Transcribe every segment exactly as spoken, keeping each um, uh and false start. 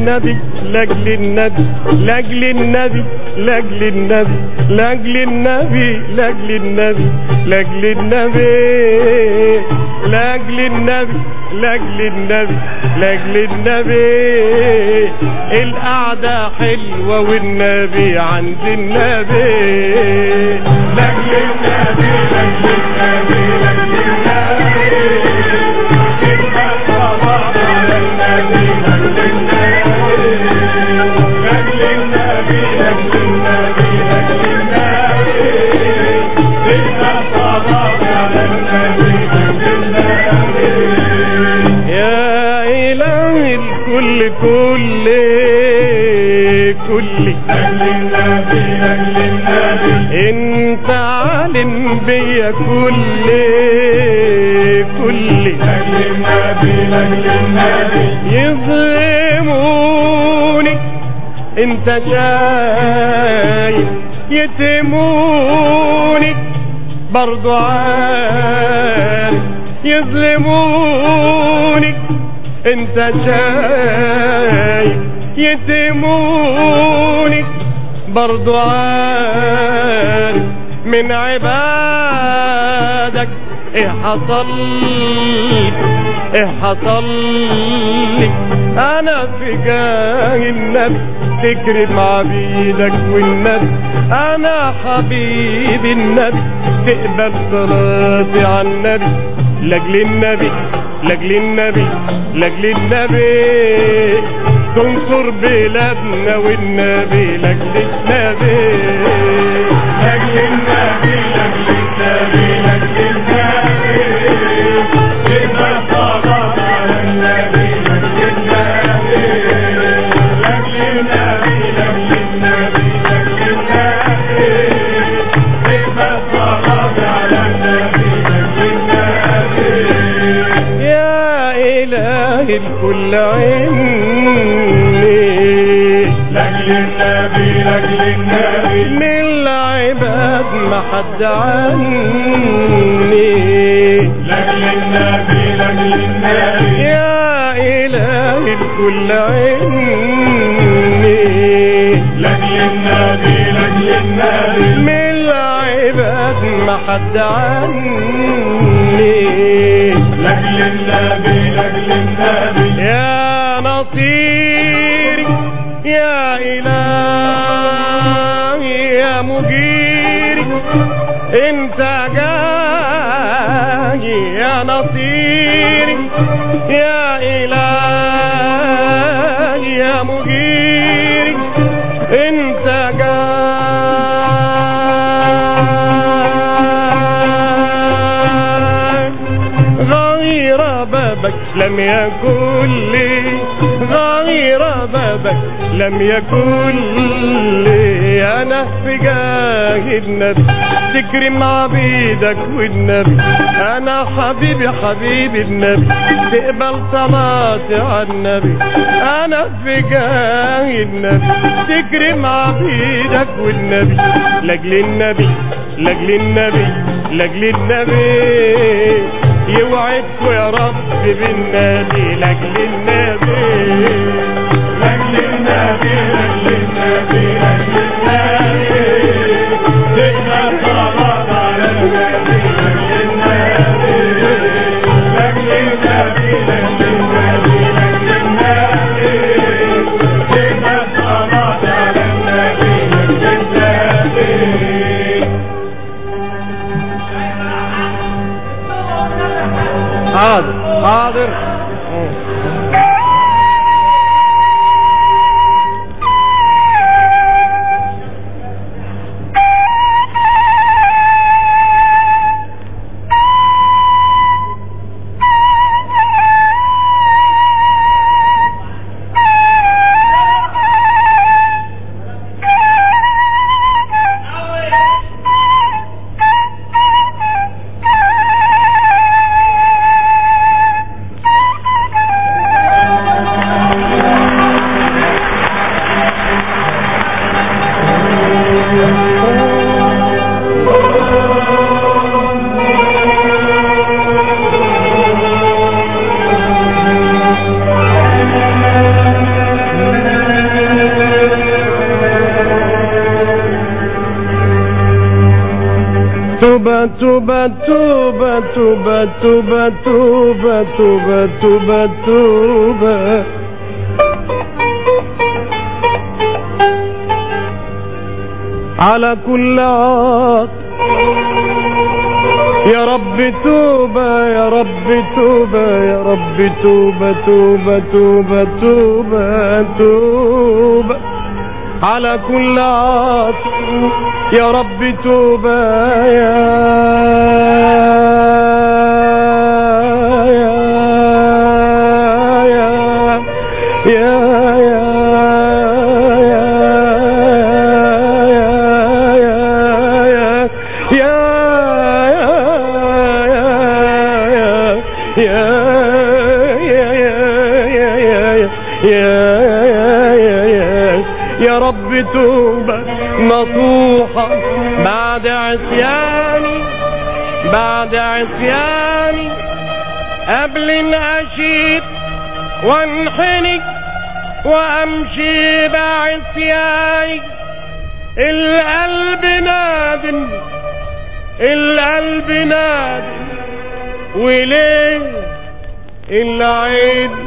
النبي لاجل النبي لاجل النبي لاجل النبي لاجل النبي لاجل النبي لاجل النبي لاجل النبي لاجل النبي لاجل النبي القعدة حلوة والنبي عند النبي لاجل النبي لاجل النبي لاجل النبي كل كل كل لاجل النبي لاجل النبي انت عالم بيا كل كل لاجل النبي لاجل النبي يظلموني انت شايف يتموني برضو عارف يظلموني انت شايف يتموني برضو عارف من عبادك ايه حصل ايه حصل لي انا في جاه النبي تكرم عبيدك والنبي انا حبيب النبي تقبل صلاتي على النبي لاجل النبي لاجل النبي لاجل النبي تنصر بلادنا والنبي لاجل النبي لاجل النبي لاجل النبي لاجل النبي تبقى صلاة على النبي لاجل النبي لاجل النبي لاجل النبي لاجل النبي تبقى صلاة على النبي لاجل النبي يا إله الكل عني لاجل النبي لاجل النبي من العباد ما حد عني لاجل النبي لاجل النبي يا إله الكل عني لاجل النبي لاجل النبي من العباد ما حد عني لاجل النبي لاجل النبي يا نصيري يا إلهي يا مجيري انت جاي يا نصيري يا إلهي يا مجيري انت جاي غير بابك لم يكن لي غير بابك لم يكن لي انا في جاه النبي تكرم عبيدك والنبي انا حبيبي حبيبي النبي تقبل صلاتي على النبي انا في جاه النبي تكرم عبيدك والنبي لاجل النبي لاجل النبي لاجل النبي يوعدكوا يا رب بالنبي لاجل النبي لاجل النبي لاجل النبي لاجل النبي تقبل صلاة على النبي لاجل النبي لاجل النبي لاجل النبي لاجل النبي تقبل صلاة على النبي لاجل النبي حاضر حاضر توبة توبة توبة توبة توبة توبة توبة توبة توبة على كل عاص. يا رب توبة يا رب توبة يا رب توبة توبة توبة توبة توبة على كل عاص. يا رب توبة يا يا يا يا يا رب توبة نصوحة بعد عصياني بعد عصياني قبل ان اشيب وانحني وامشي بعصياني. القلب نادم القلب نادم وليه العين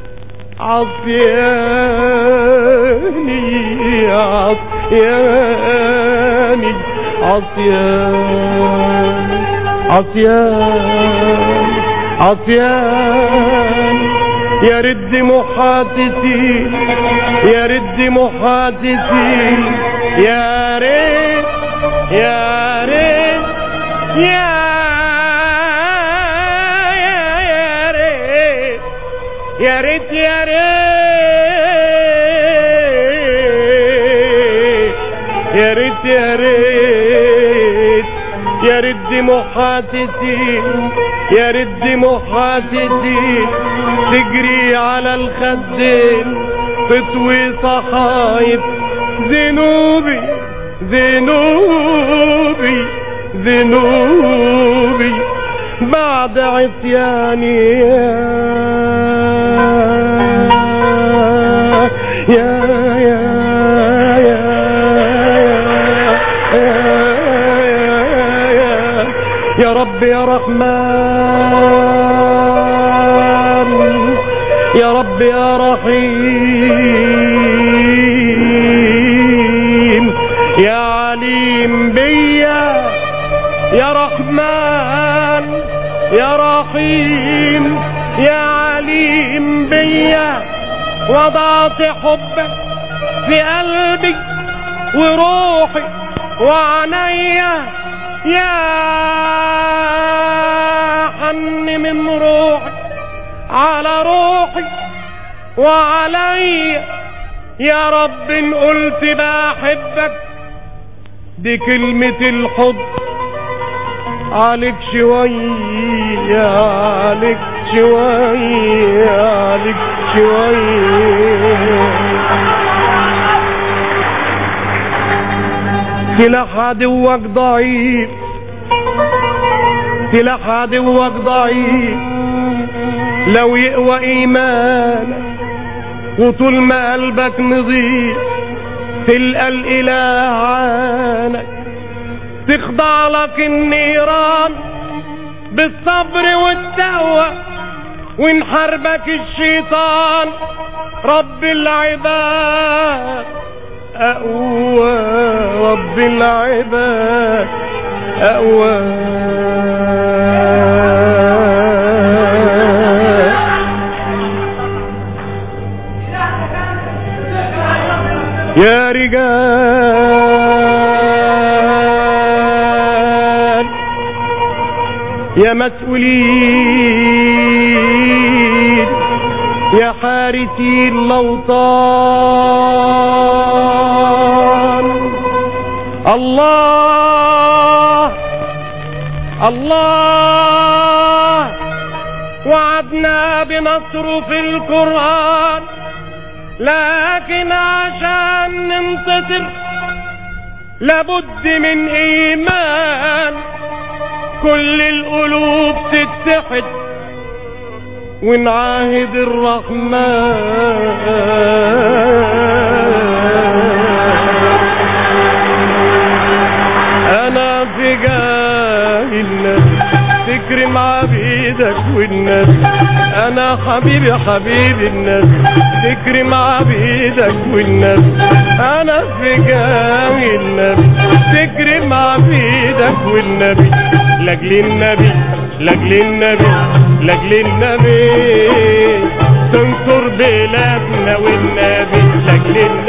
عصياني عصياني عصياني عصياني عصياني. يا رد محادثين يا رد محادثين يا ريت يا ريت يا يا ريت يا ريت يا ريت يا ريت يا رد محادثين يا رد محادثين تجري على الخدين تطوي صحايب ذنوبي ذنوبي ذنوبي بعد عصياني يا يا يا يا رب يا رحمن يا رب يا رحيم يا عليم بيا يا رحمن يا رحيم يا عليم بيا. وضعت حبك في قلبي وروحي وعنيا يا حن من روحي على روحي وعليا. يا رب ان قلت بحبك دي كلمة الحب عليك شوية عليك شوية عليك شوية. سلاح عدوك ضعيف سلاح عدوك ضعيف لو يقوى ايمانك وطول ما قلبك نظيف تلقى الاله عانك تخضع لك النيران بالصبر والتقوى ونحاربك الشيطان. رب العباد أقوى رب العباد أقوى. يا رجال يا مسؤولين يا حارسي الأوطان. الله الله وعدنا بنصره في القرآن لكن عشان ننتصر لابد من ايمان كل القلوب تتحد ونعاهد الرحمن. انا في جاه تكرم عبيدك والنبي. انا حبيبي حبيبي النبي تكرم عبيدك والنبي. انا في جامي النبي تكرم عبيدك والنبي. لاجل النبي لاجل النبي لاجل النبي تنصر بلادنا والنبي. لاجل